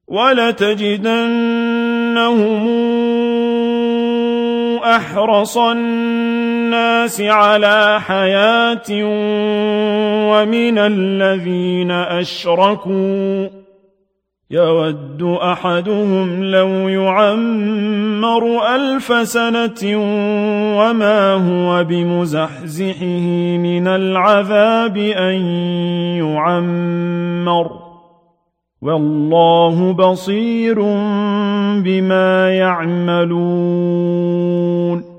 وَلَتَجِدَنَّهُمْ أَحْرَصَ النَّاسِ عَلَىٰ حَيَاةٍ وَمِنَ الَّذِينَ أَشْرَكُوا يَوَدُّ أَحَدُهُمْ لَوْ يُعَمَّرُ 1000 سَنَةٍ وَمَا هُوَ بِمُزَحْزِحِهِ مِنَ الْعَذَابِ أَن يُعَمَّرَ ۗ وَاللَّهُ بَصِيرٌ بِمَا يَعْمَلُونَ